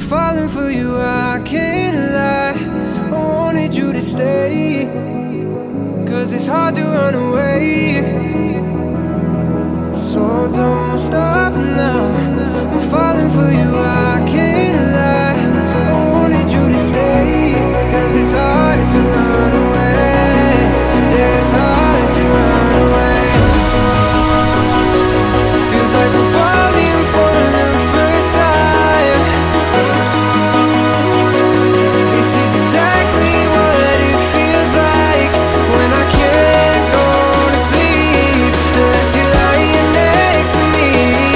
falling for you, I can't lie. I wanted you to stay, 'cause it's hard to run away. So don't stop now. I'm falling for you, I can't lie. I wanted you to stay, 'cause it's hard to run away. Yeah, it's hard to run away. Feels like I'm falling for the first time. This is exactly what it feels like when I can't go to sleep unless you're lying next to me.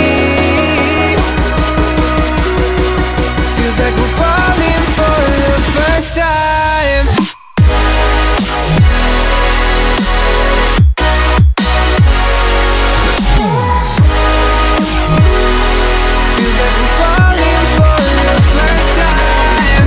Feels like we're falling for the first time. Feels like we're falling for the first time.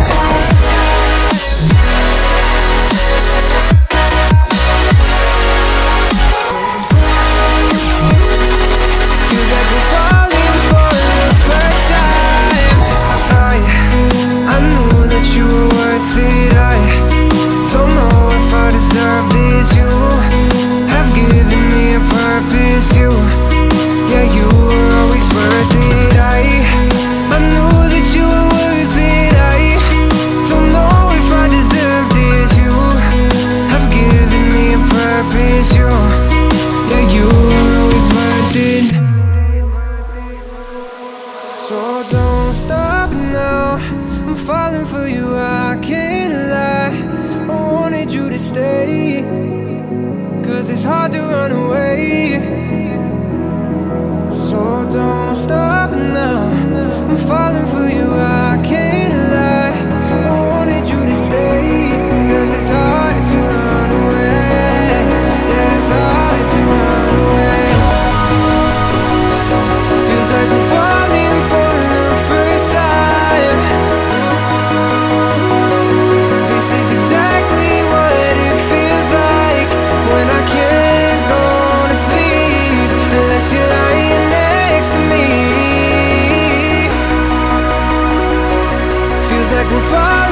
Feels like we're falling for the first time. I knew that you were worth it. I don't know if I deserve this. You have given me a purpose. Yeah, you were always worth it. I knew that you were worth it. I don't know if I deserve this. You have given me a purpose. Yeah, you were always worth it. So don't stop now. I'm falling for you, I can't lie. I wanted you to stay, 'cause it's hard to run away. So don't stop now. I'm falling for you, I can't lie. I wanted you to stay, 'cause it's hard to run away. Yeah, it's hard to run away. Feels like I'm falling for the first time. This is exactly what it feels like when I can't go to sleep unless you're lying next to me. Feels like we're falling